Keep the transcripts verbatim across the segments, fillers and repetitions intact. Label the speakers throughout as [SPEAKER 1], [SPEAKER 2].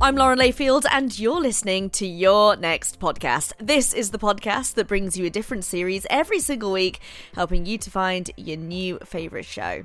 [SPEAKER 1] I'm Lauren Layfield, and you're listening to Your Next Podcast. This is the podcast that brings you a different series every single week, helping you to find your new favourite show.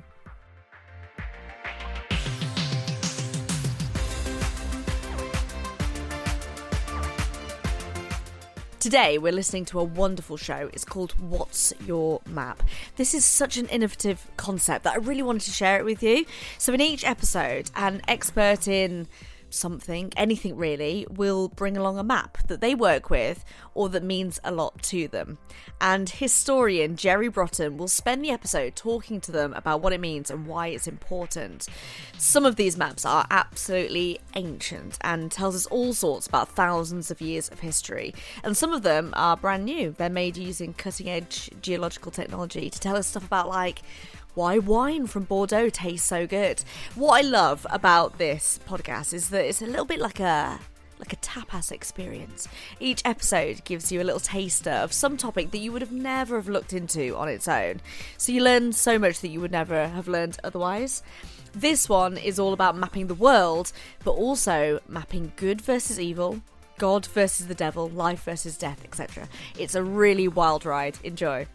[SPEAKER 1] Today, we're listening to a wonderful show. It's called What's Your Map? This is such an innovative concept that I really wanted to share it with you. So in each episode, an expert in something, anything really, will bring along a map that they work with or that means a lot to them. And historian Jerry Broughton will spend the episode talking to them about what it means and why it's important. Some of these maps are absolutely ancient and tells us all sorts about thousands of years of history. And some of them are brand new. They're made using cutting-edge geological technology to tell us stuff about, like, why wine from Bordeaux tastes so good. What I love about this podcast is that it's a little bit like a like a tapas experience. Each episode gives you a little taster of some topic that you would have never have looked into on its own. So you learn so much that you would never have learned otherwise. This one is all about mapping the world, but also mapping good versus evil, God versus the devil, life versus death, et cetera. It's a really wild ride. Enjoy.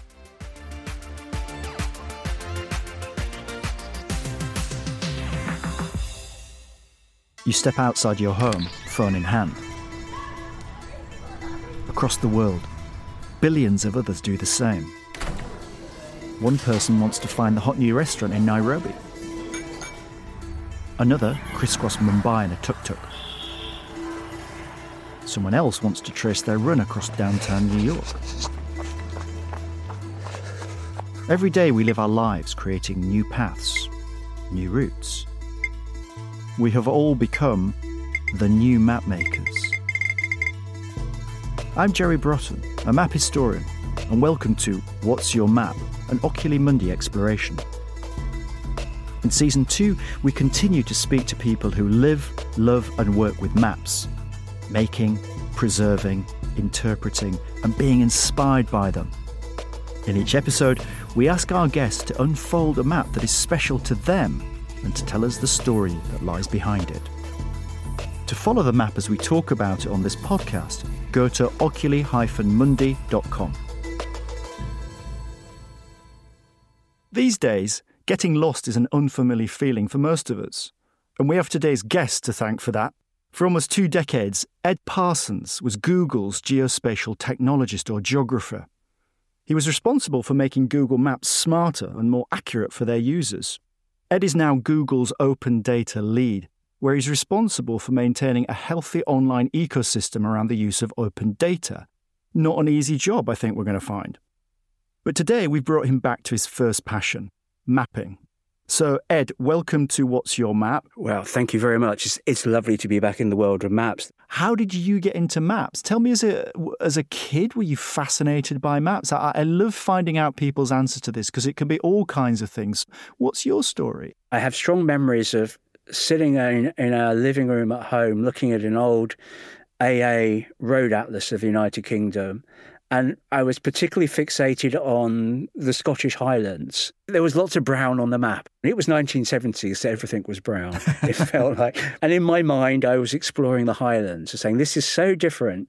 [SPEAKER 2] You step outside your home, phone in hand. Across the world, billions of others do the same. One person wants to find the hot new restaurant in Nairobi. Another crisscross Mumbai in a tuk-tuk. Someone else wants to trace their run across downtown New York. Every day we live our lives creating new paths, new routes. We have all become the new map makers. I'm Jerry Broughton, a map historian, and welcome to What's Your Map? An Oculi Mundi exploration. In Season two, we continue to speak to people who live, love and work with maps, making, preserving, interpreting and being inspired by them. In each episode, we ask our guests to unfold a map that is special to them and to tell us the story that lies behind it. To follow the map as we talk about it on this podcast, go to oculi dash mundi dot com. These days, getting lost is an unfamiliar feeling for most of us, and we have today's guest to thank for that. For almost two decades, Ed Parsons was Google's geospatial technologist or geographer. He was responsible for making Google Maps smarter and more accurate for their users. Ed is now Google's open data lead, where he's responsible for maintaining a healthy online ecosystem around the use of open data. Not an easy job, I think we're going to find. But today we've brought him back to his first passion, mapping. So, Ed, welcome to What's Your Map?
[SPEAKER 3] Well, thank you very much. It's, it's lovely to be back in the world of maps.
[SPEAKER 2] How did you get into maps? Tell me, as a as a kid, were you fascinated by maps? I, I love finding out people's answers to this because it can be all kinds of things. What's your story?
[SPEAKER 3] I have strong memories of sitting in, in our living room at home looking at an old A A road atlas of the United Kingdom. And I was particularly fixated on the Scottish Highlands. There was lots of brown on the map. It was nineteen seventies, so everything was brown, it felt like. And in my mind, I was exploring the Highlands, saying this is so different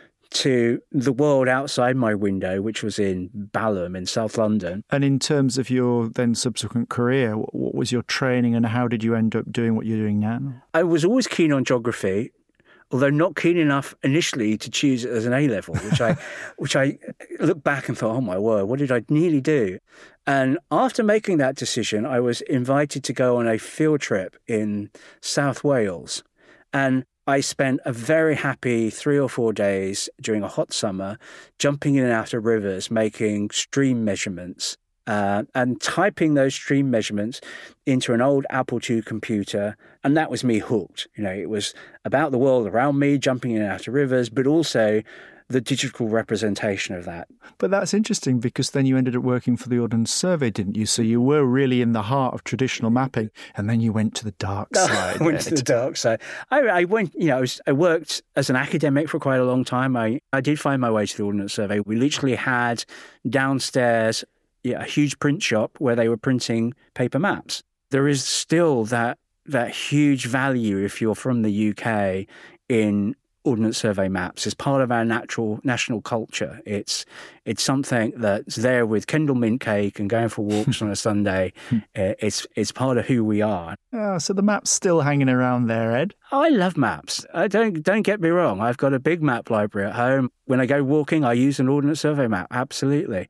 [SPEAKER 3] to the world outside my window, which was in Balham in South London.
[SPEAKER 2] And in terms of your then subsequent career, what was your training and how did you end up doing what you're doing now?
[SPEAKER 3] I was always keen on geography, although not keen enough initially to choose it as an A-level, which I which I look back and thought, oh my word, what did I nearly do? And after making that decision, I was invited to go on a field trip in South Wales. And I spent a very happy three or four days during a hot summer, jumping in and out of rivers, making stream measurements, Uh, and typing those stream measurements into an old Apple two computer. And that was me hooked. You know, it was about the world around me, jumping in and out of rivers, but also the digital representation of that.
[SPEAKER 2] But that's interesting because then you ended up working for the Ordnance Survey, didn't you? So you were really in the heart of traditional mapping, and then you went to the dark side.
[SPEAKER 3] I went to the dark side. I, I went, you know, I, was, I worked as an academic for quite a long time. I, I did find my way to the Ordnance Survey. We literally had downstairs yeah, a huge print shop where they were printing paper maps. There is still that that huge value if you're from the U K in Ordnance Survey maps. It's part of our natural national culture. It's it's something that's there with Kendal mint cake and going for walks on a Sunday. It's it's part of who we are.
[SPEAKER 2] Oh, so the map's still hanging around there, Ed?
[SPEAKER 3] I love maps. I don't don't get me wrong. I've got a big map library at home. When I go walking, I use an Ordnance Survey map. Absolutely.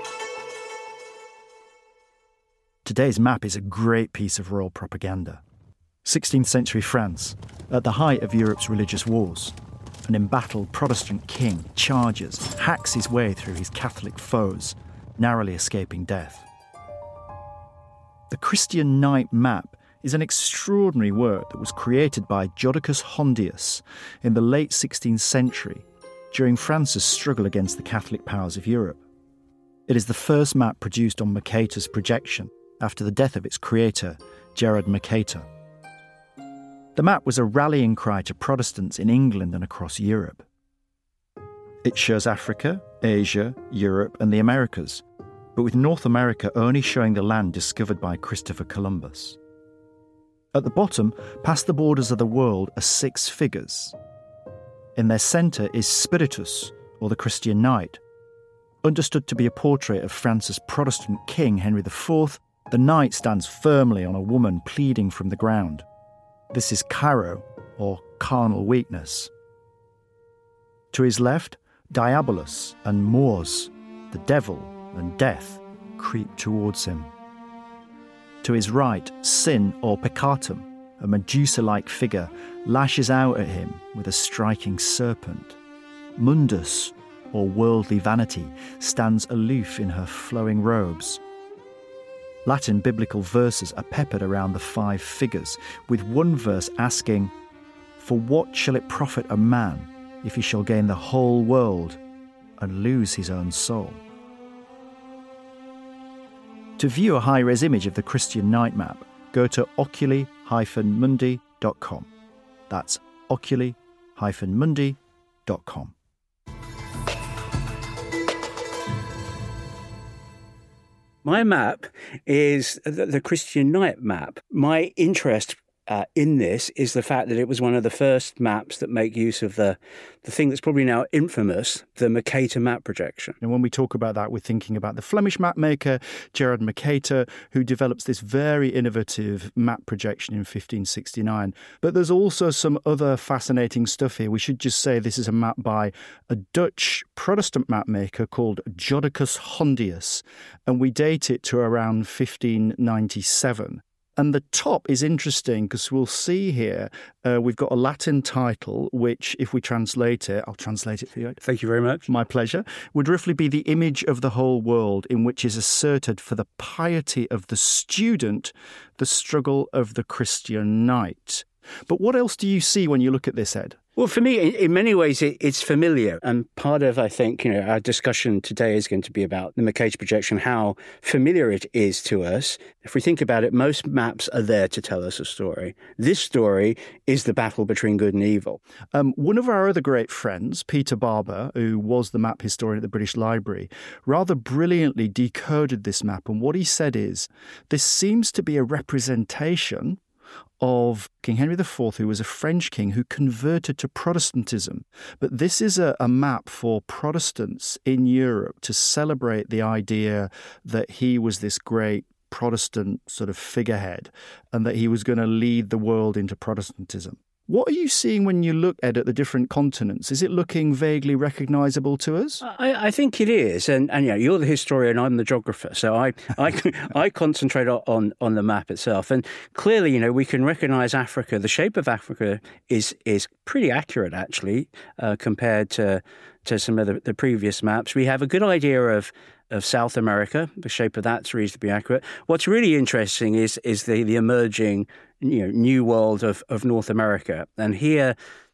[SPEAKER 2] Today's map is a great piece of royal propaganda. sixteenth century France, at the height of Europe's religious wars. An embattled Protestant king charges, hacks his way through his Catholic foes, narrowly escaping death. The Christian Knight map is an extraordinary work that was created by Jodocus Hondius in the late sixteenth century during France's struggle against the Catholic powers of Europe. It is the first map produced on Mercator's projection after the death of its creator, Gerard Mercator. The map was a rallying cry to Protestants in England and across Europe. It shows Africa, Asia, Europe and the Americas, but with North America only showing the land discovered by Christopher Columbus. At the bottom, past the borders of the world, are six figures. In their centre is Spiritus, or the Christian Knight. Understood to be a portrait of France's Protestant king, Henry the Fourth, the knight stands firmly on a woman pleading from the ground. This is Caro, or carnal weakness. To his left, Diabolus and Mors, the devil and death, creep towards him. To his right, Sin, or Peccatum, a Medusa-like figure, lashes out at him with a striking serpent. Mundus, or worldly vanity, stands aloof in her flowing robes. Latin biblical verses are peppered around the five figures, with one verse asking, "For what shall it profit a man if he shall gain the whole world and lose his own soul?" To view a high-res image of the Christian Knight map, go to oculi dash mundi dot com. That's oculi dash mundi dot com.
[SPEAKER 3] My map is the, the Christian Knight map. My interest uh, in this is the fact that it was one of the first maps that make use of the, the thing that's probably now infamous, the Mercator map projection.
[SPEAKER 2] And when we talk about that, we're thinking about the Flemish map maker, Gerard Mercator, who develops this very innovative map projection in fifteen sixty-nine. But there's also some other fascinating stuff here. We should just say this is a map by a Dutch Protestant map maker called Jodocus Hondius, and we date it to around fifteen ninety-seven. And the top is interesting because we'll see here uh, we've got a Latin title, which, if we translate it, I'll translate it for you.
[SPEAKER 3] Thank you very much.
[SPEAKER 2] My pleasure. Would roughly be the image of the whole world in which is asserted for the piety of the student, the struggle of the Christian knight. But what else do you see when you look at this, Ed?
[SPEAKER 3] Well, for me, in, in many ways, it, it's familiar. And part of, I think, you know, our discussion today is going to be about the Mercator projection, how familiar it is to us. If we think about it, most maps are there to tell us a story. This story is the battle between good and evil.
[SPEAKER 2] Um, one of our other great friends, Peter Barber, who was the map historian at the British Library, rather brilliantly decoded this map. And what he said is, this seems to be a representation of King Henry the Fourth, who was a French king who converted to Protestantism. But this is a, a map for Protestants in Europe to celebrate the idea that he was this great Protestant sort of figurehead and that he was going to lead the world into Protestantism. What are you seeing when you look, Ed, at the different continents? Is it looking vaguely recognisable to us?
[SPEAKER 3] I, I think it is. And, and yeah, you're the historian, I'm the geographer. So I I, I concentrate on, on the map itself. And clearly, you know, we can recognise Africa. The shape of Africa is is pretty accurate, actually, uh, compared to, to some of the, the previous maps. We have a good idea of of South America. The shape of that's reasonably accurate. What's really interesting is is the, the emerging, you know, new world of, of North America. And here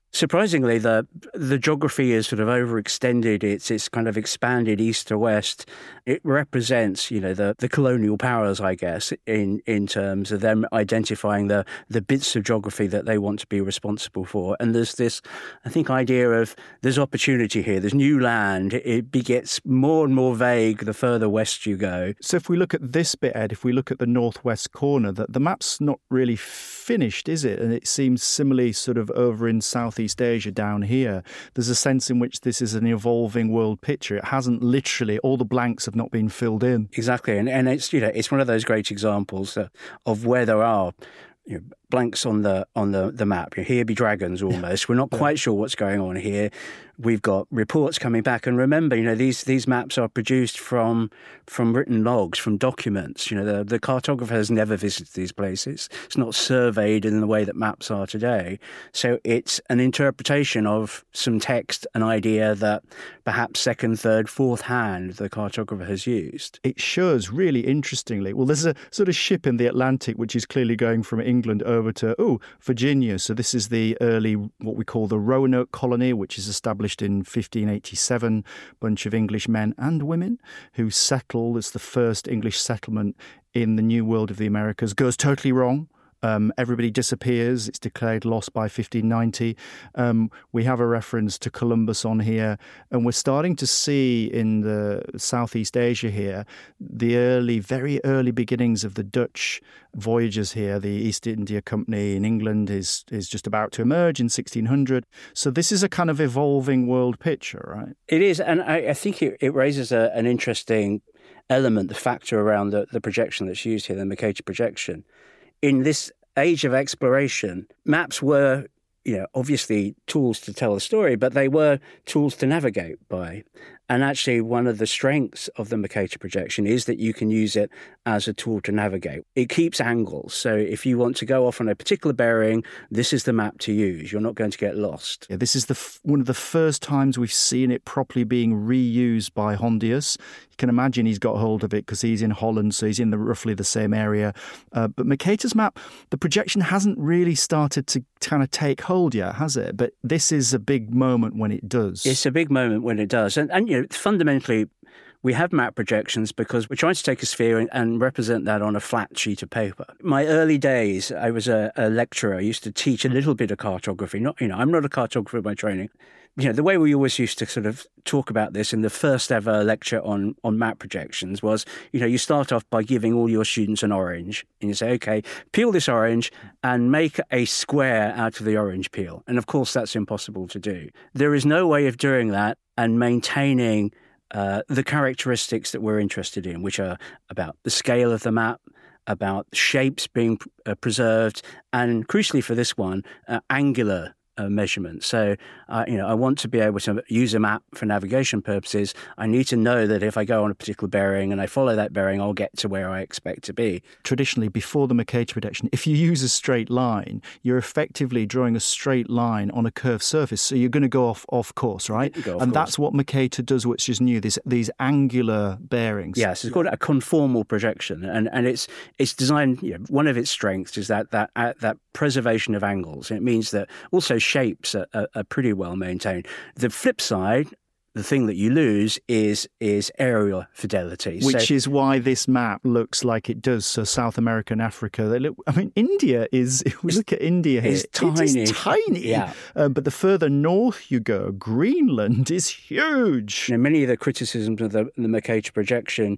[SPEAKER 3] Surprisingly, the the geography is sort of overextended. It's it's kind of expanded east to west. It represents, you know, the, the colonial powers, I guess, in, in terms of them identifying the, the bits of geography that they want to be responsible for. And there's this, I think, idea of there's opportunity here. There's new land. It gets more and more vague the further west you go.
[SPEAKER 2] So if we look at this bit, Ed, if we look at the northwest corner, that the map's not really finished, is it? And it seems similarly sort of over in Southeast Asia down here. There's a sense in which this is an evolving world picture. It hasn't literally, all the blanks have not been filled in.
[SPEAKER 3] Exactly. And and it's, you know, it's one of those great examples uh, of where there are, you know, blanks on the on the, the map. You know, here be dragons almost. We're not quite sure what's going on here. We've got reports coming back. And remember, you know, these these maps are produced from from written logs, from documents. You know, the, the cartographer has never visited these places. It's not surveyed in the way that maps are today. So it's an interpretation of some text, an idea that perhaps second, third, fourth hand the cartographer has used.
[SPEAKER 2] It shows really interestingly, well, there's a sort of ship in the Atlantic which is clearly going from England over to, oh, Virginia. So this is the early, what we call the Roanoke colony, which is established in fifteen eighty-seven, bunch of English men and women who settle as the first English settlement in the New World of the Americas. Goes totally wrong. Um, everybody disappears. It's declared lost by fifteen ninety. Um, we have a reference to Columbus on here, and we're starting to see in the Southeast Asia here the early, very early beginnings of the Dutch voyages here. The East India Company in England is is just about to emerge in sixteen hundred. So this is a kind of evolving world picture, right?
[SPEAKER 3] It is, and I, I think it, it raises a, an interesting element, the factor around the, the projection that's used here, the Mercator projection. In this age of exploration, maps were, you know, obviously tools to tell a story, but they were tools to navigate by. And actually, one of the strengths of the Mercator projection is that you can use it as a tool to navigate. It keeps angles. So if you want to go off on a particular bearing, this is the map to use. You're not going to get lost.
[SPEAKER 2] Yeah, this is the f- one of the first times we've seen it properly being reused by Hondius. You can imagine he's got hold of it because he's in Holland, so he's in the roughly the same area. Uh, but Mercator's map, the projection hasn't really started to kind of take hold yet, has it? But this is a big moment when it does.
[SPEAKER 3] It's a big moment when it does. And, and you know, fundamentally, we have map projections because we're trying to take a sphere and, and represent that on a flat sheet of paper. My early days, I was a, a lecturer. I used to teach a little bit of cartography. Not, you know, I'm not a cartographer by training. You know, the way we always used to sort of talk about this in the first ever lecture on, on map projections was, you know, you start off by giving all your students an orange and you say, okay, peel this orange and make a square out of the orange peel. And of course, that's impossible to do. There is no way of doing that and maintaining uh, the characteristics that we're interested in, which are about the scale of the map, about shapes being uh, preserved, and crucially for this one, uh, angular Uh, measurement. So, uh, you know, I want to be able to use a map for navigation purposes. I need to know that if I go on a particular bearing and I follow that bearing, I'll get to where I expect to be.
[SPEAKER 2] Traditionally, before the Mercator projection, if you use a straight line, you're effectively drawing a straight line on a curved surface. So you're going to go off off course, right?
[SPEAKER 3] Go off
[SPEAKER 2] and
[SPEAKER 3] course.
[SPEAKER 2] That's what Mercator does, which is new. These these angular bearings.
[SPEAKER 3] Yes, it's called a conformal projection, and and it's it's designed. You know, one of its strengths is that that uh, that preservation of angles. And it means that also shapes are, are, are pretty well maintained. The flip side, the thing that you lose is is aerial fidelity,
[SPEAKER 2] which
[SPEAKER 3] so,
[SPEAKER 2] is why this map looks like it does. So South America and Africa, they look. I mean, India is. If we look at India here,
[SPEAKER 3] it's tiny,
[SPEAKER 2] it is tiny.
[SPEAKER 3] Yeah.
[SPEAKER 2] Uh, but the further north you go, Greenland is huge.
[SPEAKER 3] You know, many of the criticisms of the, the Mercator projection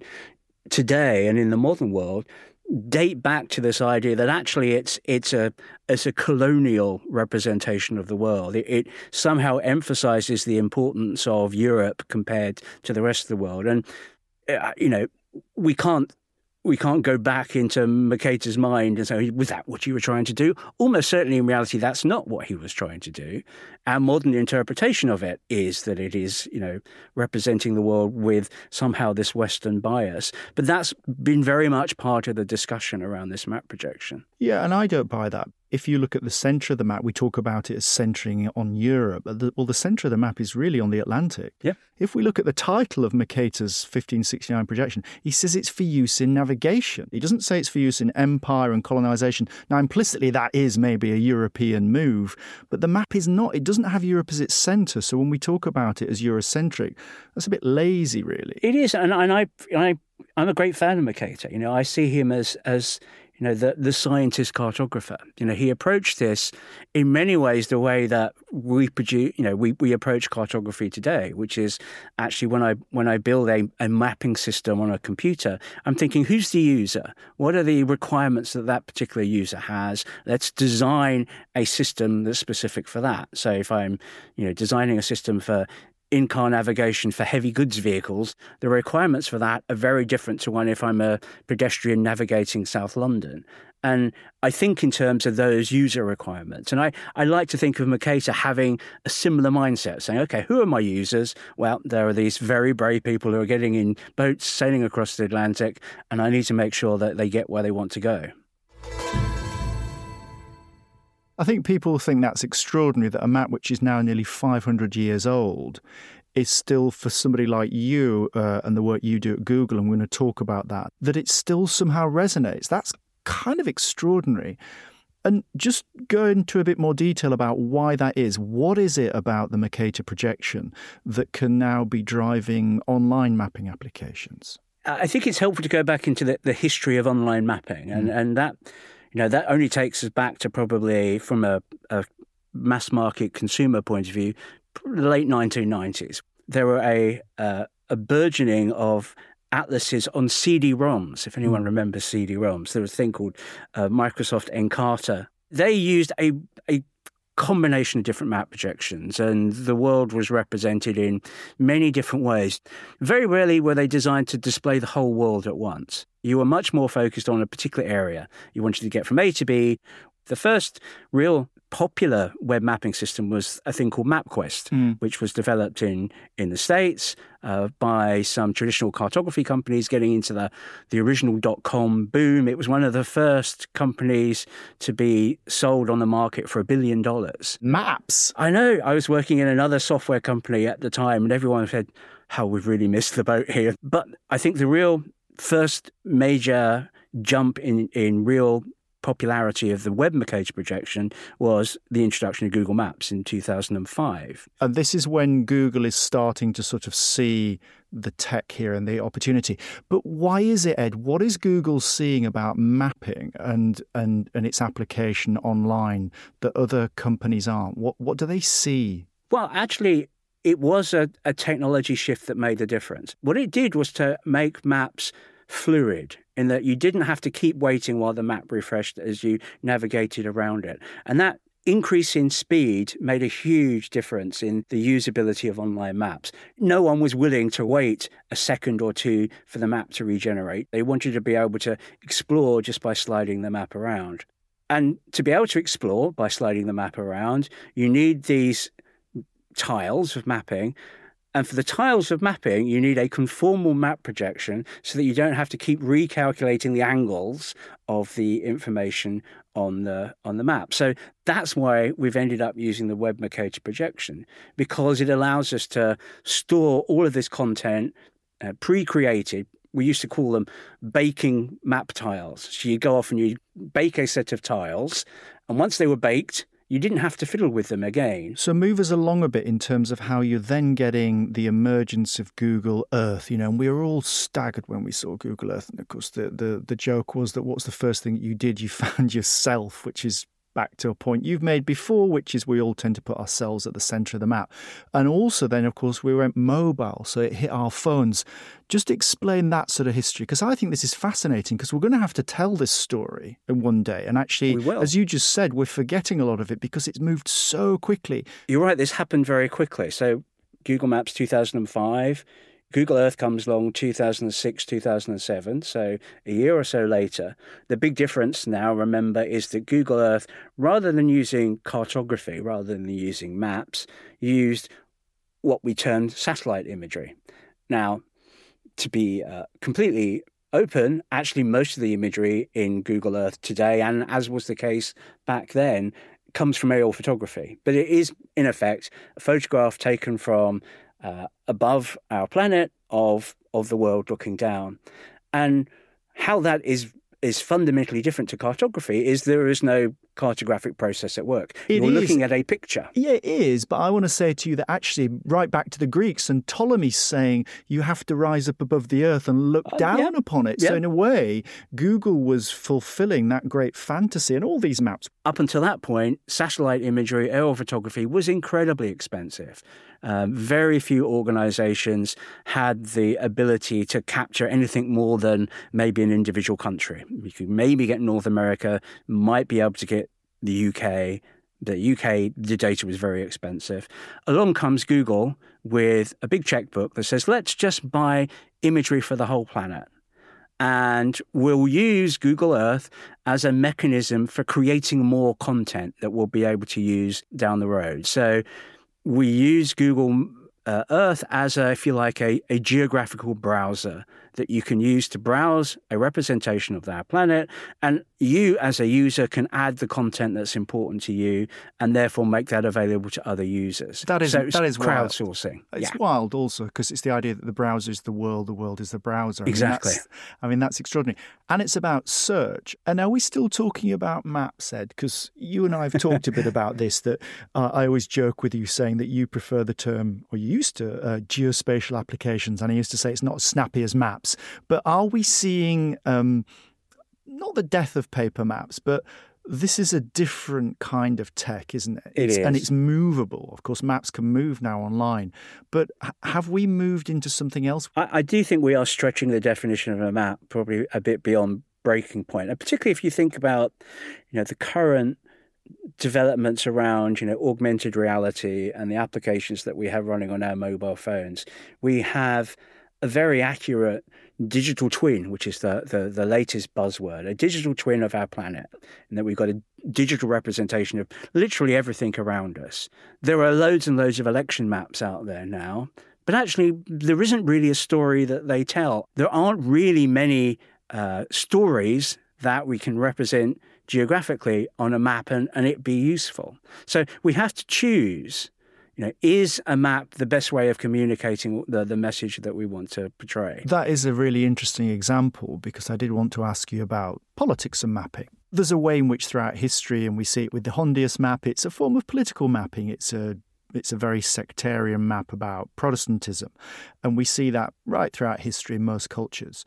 [SPEAKER 3] today and in the modern world date back to this idea that actually it's it's a it's a colonial representation of the world. It, it somehow emphasizes the importance of Europe compared to the rest of the world, and uh, you know we can't we can't go back into Mercator's mind and say, was that what you were trying to do? Almost certainly in reality, that's not what he was trying to do. Our modern interpretation of it is that it is, you know, representing the world with somehow this Western bias. But that's been very much part of the discussion around this map projection.
[SPEAKER 2] Yeah, and I don't buy that. if you look at the centre of the map, we talk about it as centering on Europe. Well, the centre of the map is really on the Atlantic.
[SPEAKER 3] Yeah.
[SPEAKER 2] If we look at the title of Mercator's fifteen sixty-nine projection, he says it's for use in navigation. He doesn't say it's for use in empire and colonisation. Now, implicitly, that is maybe a European move, but the map is not. It doesn't have Europe as its centre. So when we talk about it as Eurocentric, that's a bit lazy, really.
[SPEAKER 3] It is, and, and I, I, I'm a great fan of Mercator. You know, I see him as as you know the the scientist cartographer. You know, he approached this in many ways the way that we produce. You know, we, we approach cartography today, which is actually when I when I build a, a mapping system on a computer, I'm thinking, who's the user? What are the requirements that that particular user has? Let's design a system that's specific for that. So if I'm you know designing a system for in-car navigation for heavy goods vehicles, the requirements for that are very different to one if I'm a pedestrian navigating South London. And I think in terms of those user requirements, and I, I like to think of Mercator having a similar mindset, saying, okay, who are my users? Well, there are these very brave people who are getting in boats, sailing across the Atlantic, and I need to make sure that they get where they want to go.
[SPEAKER 2] I think people think that's extraordinary, that a map which is now nearly five hundred years old is still, for somebody like you uh, and the work you do at Google, and we're going to talk about that, that it still somehow resonates. That's kind of extraordinary. And just go into a bit more detail about why that is. What is it about the Mercator projection that can now be driving online mapping applications?
[SPEAKER 3] I think it's helpful to go back into the, the history of online mapping, and, mm. and that... You know, that only takes us back to probably, from a, a mass market consumer point of view, the late nineteen nineties. There were a uh, a burgeoning of atlases on C D ROMs, if anyone remembers C D ROMs. There was a thing called uh, Microsoft Encarta. They used a a combination of different map projections, and the world was represented in many different ways. Very rarely were they designed to display the whole world at once. You were much more focused on a particular area. You wanted to get from A to B. The first real popular web mapping system was a thing called MapQuest, mm. which was developed in, in the States uh, by some traditional cartography companies getting into the, the original dot-com boom. It was one of the first companies to be sold on the market for a billion dollars.
[SPEAKER 2] Maps?
[SPEAKER 3] I know. I was working in another software company at the time, and everyone said, how we've really missed the boat here. But I think the real first major jump in, in real popularity of the web Mercator projection was the introduction of Google Maps in two thousand five.
[SPEAKER 2] And this is when Google is starting to sort of see the tech here and the opportunity. But why is it, Ed? What is Google seeing about mapping and and, and its application online that other companies aren't? What what do they see?
[SPEAKER 3] Well, actually, it was a, a technology shift that made the difference. What it did was to make maps fluid, in that you didn't have to keep waiting while the map refreshed as you navigated around it. And that increase in speed made a huge difference in the usability of online maps. No one was willing to wait a second or two for the map to regenerate. They wanted to be able to explore just by sliding the map around. And to be able to explore by sliding the map around, you need these tiles of mapping. And for the tiles of mapping, you need a conformal map projection so that you don't have to keep recalculating the angles of the information on the on the map. So that's why we've ended up using the web Mercator projection, because it allows us to store all of this content uh, pre-created. We used to call them baking map tiles. So you go off and you bake a set of tiles, and once they were baked, you didn't have to fiddle with them again.
[SPEAKER 2] So move us along a bit in terms of how you're then getting the emergence of Google Earth. You know, and we were all staggered when we saw Google Earth. And of course, the, the, the joke was that what's the first thing you did? You found yourself, which is back to a point you've made before, which is we all tend to put ourselves at the centre of the map. And also then, of course, we went mobile, so it hit our phones. Just explain that sort of history, because I think this is fascinating, because we're going to have to tell this story one day. And actually, as you just said, we're forgetting a lot of it because it's moved so quickly.
[SPEAKER 3] You're right, this happened very quickly. So Google Maps two thousand five, Google Earth comes along two thousand six, two thousand seven, so a year or so later. The big difference now, remember, is that Google Earth, rather than using cartography, rather than using maps, used what we termed satellite imagery. Now, to be uh, completely open actually most of the imagery in Google Earth today, and as was the case back then, comes from aerial photography. But it is, in effect, a photograph taken from uh, above our planet of of the world looking down. And how that is is fundamentally different to cartography is there is no cartographic process at work.
[SPEAKER 2] It
[SPEAKER 3] You're
[SPEAKER 2] is.
[SPEAKER 3] looking at a picture.
[SPEAKER 2] Yeah, it is. But I want to say to you that actually, right back to the Greeks, and Ptolemy's saying you have to rise up above the earth and look
[SPEAKER 3] Uh,
[SPEAKER 2] down
[SPEAKER 3] yeah.
[SPEAKER 2] upon it.
[SPEAKER 3] Yeah.
[SPEAKER 2] So in a way, Google was fulfilling that great fantasy, and all these maps.
[SPEAKER 3] Up until that point, satellite imagery, aerial photography was incredibly expensive. Um, very few organizations had the ability to capture anything more than maybe an individual country. You could maybe get North America, might be able to get the U K. The U K, the data was very expensive. Along comes Google with a big checkbook that says, let's just buy imagery for the whole planet. And we'll use Google Earth as a mechanism for creating more content that we'll be able to use down the road. So we use Google uh, Earth as, a, if you like, a, a geographical browser that you can use to browse a representation of our planet. And you, as a user, can add the content that's important to you and therefore make that available to other users.
[SPEAKER 2] That is,
[SPEAKER 3] so it's
[SPEAKER 2] that is wild.
[SPEAKER 3] crowdsourcing.
[SPEAKER 2] It's
[SPEAKER 3] yeah.
[SPEAKER 2] wild also because it's the idea that the browser is the world, the world is the browser. I mean,
[SPEAKER 3] Exactly.
[SPEAKER 2] that's- I mean, that's extraordinary. And it's about search. And are we still talking about maps, Ed? Because you and I have talked a bit about this, that uh, I always joke with you saying that you prefer the term, or you used to, uh, geospatial applications. And I used to say it's not as snappy as maps. But are we seeing, um, not the death of paper maps, but this is a different kind of tech, isn't it?
[SPEAKER 3] It
[SPEAKER 2] It's,
[SPEAKER 3] is.
[SPEAKER 2] And it's movable. Of course, maps can move now online. But h- have we moved into something else?
[SPEAKER 3] I, I do think we are stretching the definition of a map probably a bit beyond breaking point, and particularly if you think about, you know, the current developments around, you know, augmented reality and the applications that we have running on our mobile phones. We have a very accurate digital twin, which is the, the, the latest buzzword, a digital twin of our planet, and that we've got a digital representation of literally everything around us. There are loads and loads of election maps out there now, but actually there isn't really a story that they tell. There aren't really many uh, stories that we can represent geographically on a map and, and it be useful. So we have to choose. You know, is a map the best way of communicating the, the message that we want to portray?
[SPEAKER 2] That is a really interesting example because I did want to ask you about politics and mapping. There's a way in which throughout history, and we see it with the Hondius map, it's a form of political mapping. It's a It's a very sectarian map about Protestantism. And we see that right throughout history in most cultures.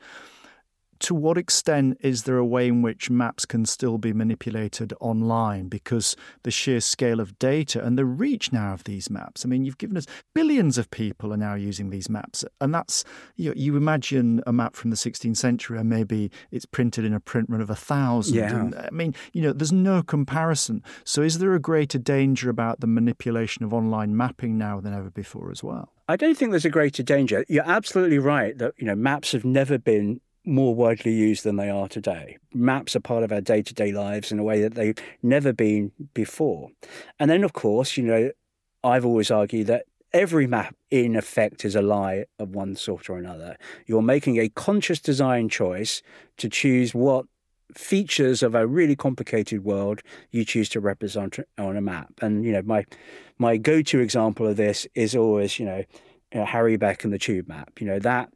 [SPEAKER 2] To what extent is there a way in which maps can still be manipulated online because the sheer scale of data and the reach now of these maps? I mean, you've given us billions of people are now using these maps. And that's, you know, you imagine a map from the sixteenth century and maybe it's printed in a print run of a thousand.
[SPEAKER 3] Yeah.
[SPEAKER 2] And, I mean, you know, there's no comparison. So is there a greater danger about the manipulation of online mapping now than ever before as well?
[SPEAKER 3] I don't think there's a greater danger. You're absolutely right that, you know, maps have never been more widely used than they are today. Maps are part of our day-to-day lives in a way that they've never been before. And then, of course, you know, I've always argued that every map, in effect, is a lie of one sort or another. You're making a conscious design choice to choose what features of a really complicated world you choose to represent on a map. And, you know, my my go-to example of this is always, you know, you know Harry Beck and the Tube Map. You know, that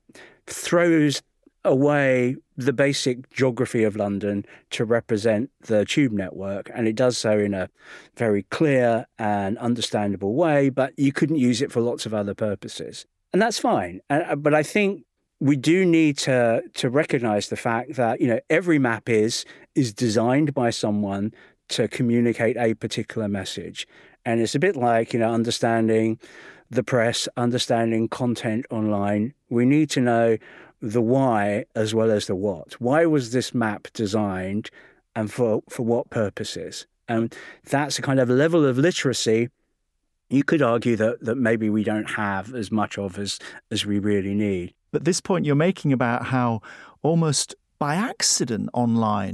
[SPEAKER 3] throws away the basic geography of London to represent the tube network, and it does so in a very clear and understandable way, but you couldn't use it for lots of other purposes. And that's fine. Uh, but I think we do need to to recognize the fact that, you know, every map is is designed by someone to communicate a particular message. And it's a bit like, you know, understanding the press, understanding content online. We need to know the why as well as the what. Why was this map designed and for, for what purposes? And that's a kind of level of literacy you could argue that, that maybe we don't have as much of as, as we really need.
[SPEAKER 2] But this point you're making about how almost by accident online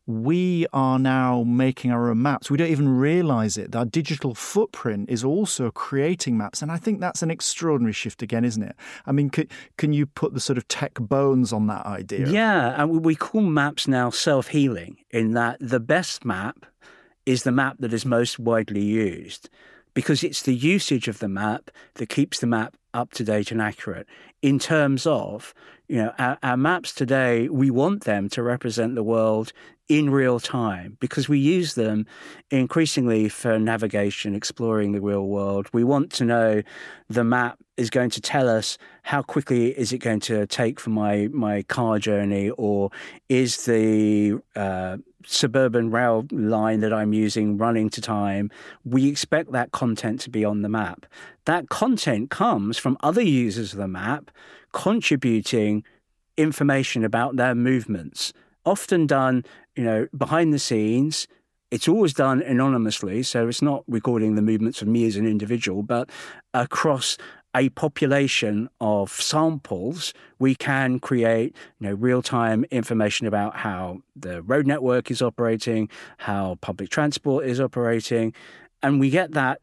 [SPEAKER 2] we are now making our own maps. We don't even realize it. Our digital footprint is also creating maps. And I think that's an extraordinary shift again, isn't it? I mean, can, can you put the sort of tech bones on that idea?
[SPEAKER 3] Yeah, and we call maps now self-healing, in that the best map is the map that is most widely used, because it's the usage of the map that keeps the map up to date and accurate. In terms of, you know, our, our maps today, we want them to represent the world in real time, because we use them increasingly for navigation, exploring the real world. We want to know the map is going to tell us how quickly is it going to take for my, my car journey, or is the uh, suburban rail line that I'm using running to time. We expect that content to be on the map. That content comes from other users of the map contributing information about their movements, often done, you know, behind the scenes. It's always done anonymously, so it's not recording the movements of me as an individual, but across a population of samples, we can create, you know, real-time information about how the road network is operating, how public transport is operating, and we get that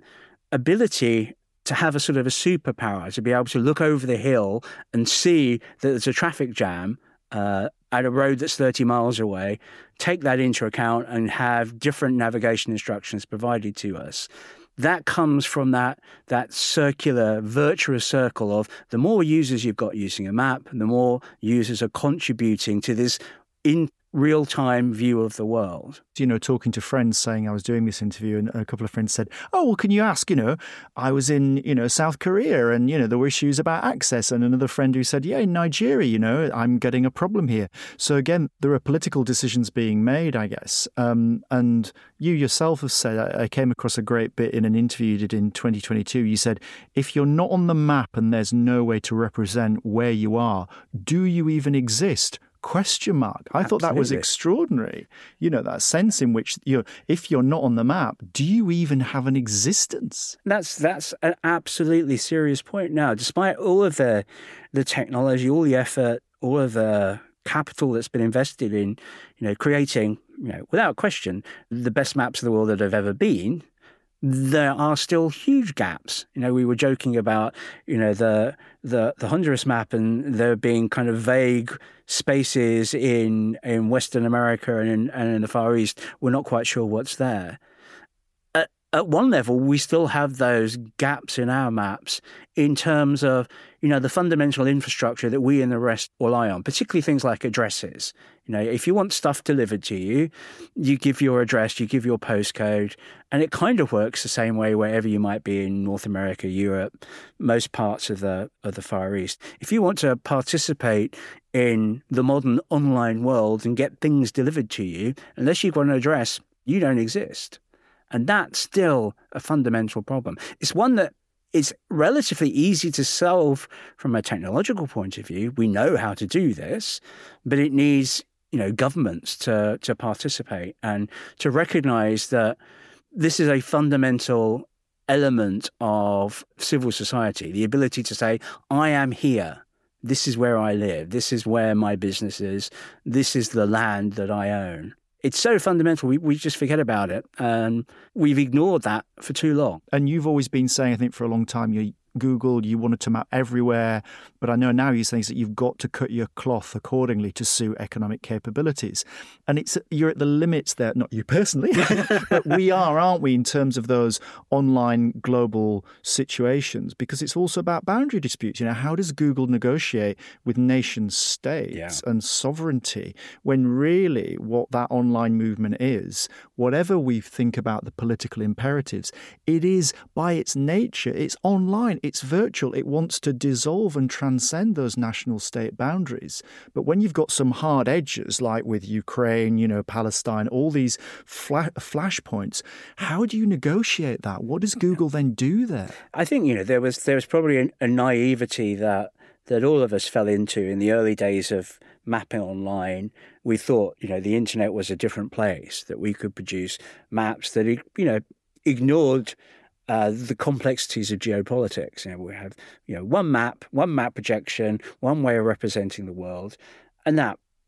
[SPEAKER 3] ability to have a sort of a superpower, to be able to look over the hill and see that there's a traffic jam uh, at a road that's thirty miles away, take that into account and have different navigation instructions provided to us. That comes from that that circular, virtuous circle of the more users you've got using a map, the more users are contributing to this in real-time view of the world.
[SPEAKER 2] You know, talking to friends saying I was doing this interview, and a couple of friends said, oh, well, can you ask, you know, I was in, you know, South Korea and, you know, there were issues about access. And another friend who said, yeah, in Nigeria, you know, I'm getting a problem here. So again, there are political decisions being made, I guess. Um, and you yourself have said, I, I came across a great bit in an interview you did in twenty twenty-two. You said, if you're not on the map and there's no way to represent where you are, do you even exist? Question mark. I
[SPEAKER 3] Absolutely.
[SPEAKER 2] thought that was extraordinary. You know, that sense in which, you know, if you're not on the map, do you even have an existence?
[SPEAKER 3] That's that's an absolutely serious point now. Despite all of the the technology, all the effort, all of the capital that's been invested in, you know, creating, you know, without question, the best maps of the world that have ever been, there are still huge gaps. You know, we were joking about, you know, the the the Honduras map and there being kind of vague spaces in in Western America and in, and in the Far East. We're not quite sure what's there. At, at one level, we still have those gaps in our maps in terms of, you know, the fundamental infrastructure that we and the rest rely on, particularly things like addresses. You know, if you want stuff delivered to you, you give your address, you give your postcode, and it kind of works the same way wherever you might be in North America, Europe, most parts of the of the Far East. If you want to participate in the modern online world and get things delivered to you, unless you've got an address, you don't exist. And that's still a fundamental problem. It's one that is relatively easy to solve from a technological point of view. We know how to do this, but it needs, you know, governments to to participate and to recognize that this is a fundamental element of civil society, the ability to say, I am here. This is where I live. This is where my business is. This is the land that I own. It's so fundamental, we, we just forget about it. And we've ignored that for too long.
[SPEAKER 2] And you've always been saying, I think, for a long time, you Google, you wanted to map everywhere. But I know now you're saying that you've got to cut your cloth accordingly to suit economic capabilities. And it's you're at the limits there, not you personally, but we are, aren't we, in terms of those online global situations? Because it's also about boundary disputes. You know, how does Google negotiate with nation states
[SPEAKER 3] Yeah.
[SPEAKER 2] and sovereignty when really what that online movement is, whatever we think about the political imperatives, it is by its nature, it's online. It's virtual. It wants to dissolve and transcend those national state boundaries. But when you've got some hard edges, like with Ukraine, you know, Palestine, all these fla- flashpoints, how do you negotiate that? What does Google then do there?
[SPEAKER 3] I think, you know, there was there was probably a, a naivety that that all of us fell into in the early days of mapping online. We thought, you know, the internet was a different place, that we could produce maps that, you know, ignored Uh, the complexities of geopolitics. You know, we have, you know, one map, one map projection, one way of representing the world, and that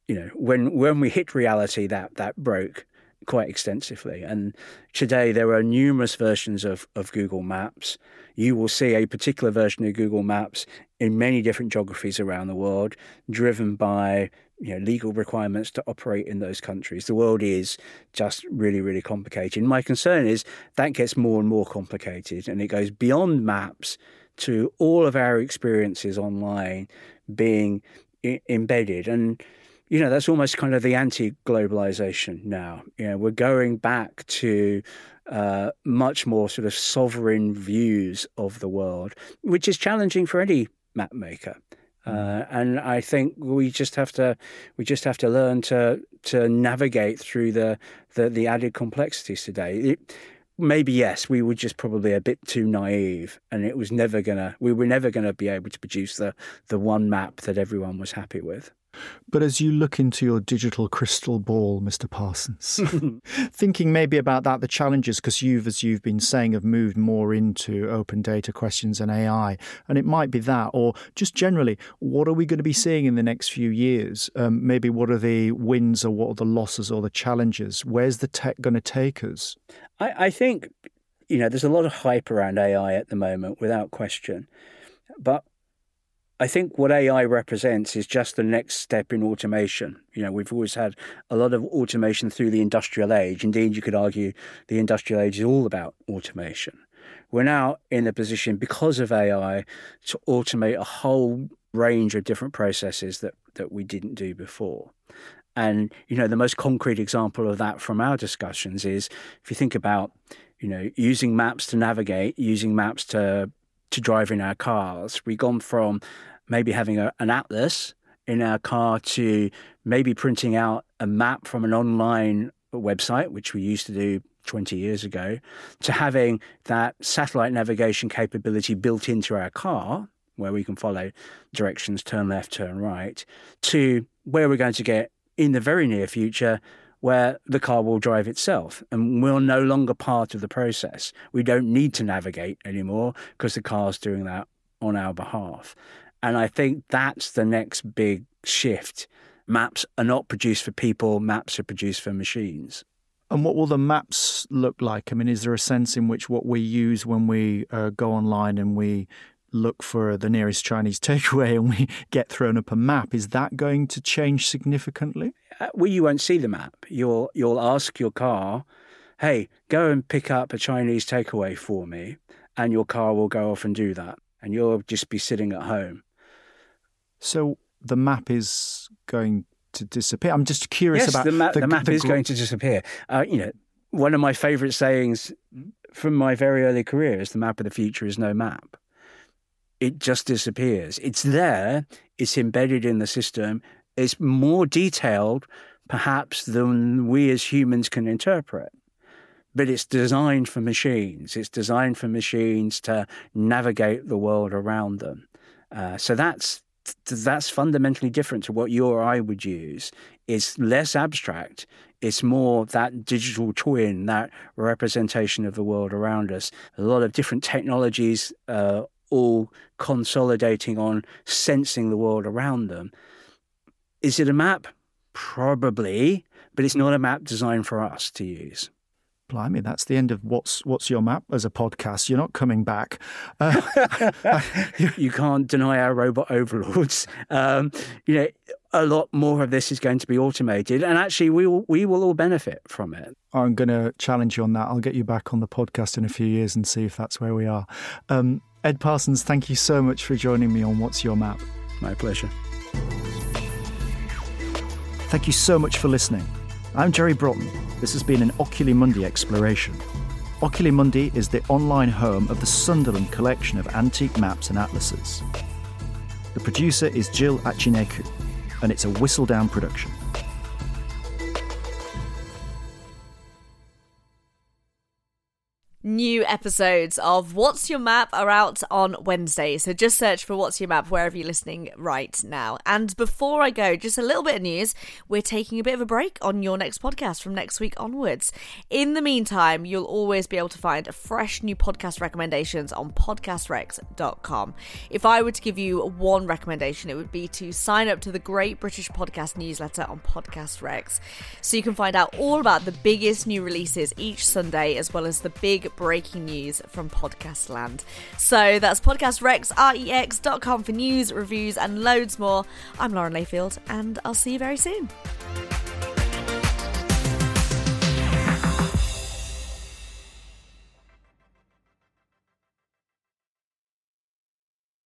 [SPEAKER 3] you know, when when we hit reality, that that broke quite extensively. And today there are numerous versions of, of Google Maps. You will see a particular version of Google Maps in many different geographies around the world, driven by, you know, legal requirements to operate in those countries. The world is just really, really complicated. My concern is that gets more and more complicated, and it goes beyond maps to all of our experiences online being I- embedded. And, you know, that's almost kind of the anti-globalization now. You know, we're going back to uh, much more sort of sovereign views of the world, which is challenging for any map maker. Uh, and I think we just have to we just have to learn to to navigate through the the, the added complexities today. It, maybe yes, we were just probably a bit too naive, and it was never gonna we were never gonna be able to produce the the one map that everyone was happy with.
[SPEAKER 2] But as you look into your digital crystal ball, Mister Parsons, thinking maybe about that, the challenges, because you've, as you've been saying, have moved more into open data questions and A I, and it might be that, or just generally, what are we going to be seeing in the next few years? Um, maybe what are the wins or what are the losses or the challenges? Where's the tech going to take us?
[SPEAKER 3] I, I think, you know, there's a lot of hype around A I at the moment, without question. But I think what A I represents is just the next step in automation. You know, we've always had a lot of automation through the industrial age. Indeed, you could argue the industrial age is all about automation. We're now in a position, because of A I, to automate a whole range of different processes that, that we didn't do before. And, you know, the most concrete example of that from our discussions is, if you think about, you know, using maps to navigate, using maps to to drive in our cars, we've gone from maybe having a, an atlas in our car to maybe printing out a map from an online website, which we used to do twenty years ago, to having that satellite navigation capability built into our car, where we can follow directions, turn left, turn right, to where we're going to get in the very near future, where the car will drive itself and we're no longer part of the process. We don't need to navigate anymore because the car's doing that on our behalf. And I think that's the next big shift. Maps are not produced for people, maps are produced for machines.
[SPEAKER 2] And what will the maps look like? I mean, is there a sense in which what we use when we uh, go online and we look for the nearest Chinese takeaway and we get thrown up a map, is that going to change significantly?
[SPEAKER 3] Uh, well, you won't see the map. You'll you'll ask your car, hey, go and pick up a Chinese takeaway for me, and your car will go off and do that, and you'll just be sitting at home.
[SPEAKER 2] So the map is going to disappear. I'm just curious
[SPEAKER 3] yes,
[SPEAKER 2] about
[SPEAKER 3] the map.
[SPEAKER 2] The,
[SPEAKER 3] the map
[SPEAKER 2] the
[SPEAKER 3] is
[SPEAKER 2] gr-
[SPEAKER 3] going to disappear. Uh, you know, one of my favourite sayings from my very early career is, "The map of the future is no map." It just disappears. It's there. It's embedded in the system. It's more detailed, perhaps, than we as humans can interpret. But it's designed for machines. It's designed for machines to navigate the world around them. Uh, so that's that's fundamentally different to what you or I would use. It's less abstract. It's more that digital twin, that representation of the world around us. A lot of different technologies uh, all consolidating on sensing the world around them. Is it a map? Probably, but it's not a map designed for us to use.
[SPEAKER 2] Blimey, that's the end of What's What's Your Map as a podcast. You're not coming back. Uh,
[SPEAKER 3] you can't deny our robot overlords. Um, you know, a lot more of this is going to be automated, and actually we will, we will all benefit from it.
[SPEAKER 2] I'm going to challenge you on that. I'll get you back on the podcast in a few years and see if that's where we are. Um, Ed Parsons, thank you so much for joining me on What's Your Map.
[SPEAKER 3] My pleasure.
[SPEAKER 2] Thank you so much for listening. I'm Jerry Broughton. This has been an Oculimundi exploration. Oculimundi is the online home of the Sunderland collection of antique maps and atlases. The producer is Jill Achineku, and it's a Whistledown production.
[SPEAKER 1] New episodes of What's Your Map are out on Wednesday, so just search for What's Your Map wherever you're listening right now. And before I go, just a little bit of news. We're taking a bit of a break on Your Next Podcast from next week onwards. In the meantime, you'll always be able to find fresh new podcast recommendations on podcast rex dot com. If I were to give you one recommendation, it would be to sign up to the Great British Podcast newsletter on Podcast Rex, so you can find out all about the biggest new releases each Sunday, as well as the big breaking news from podcast land. So that's podcast rex dot com for news, reviews and loads more. I'm Lauren Layfield, and I'll see you very soon.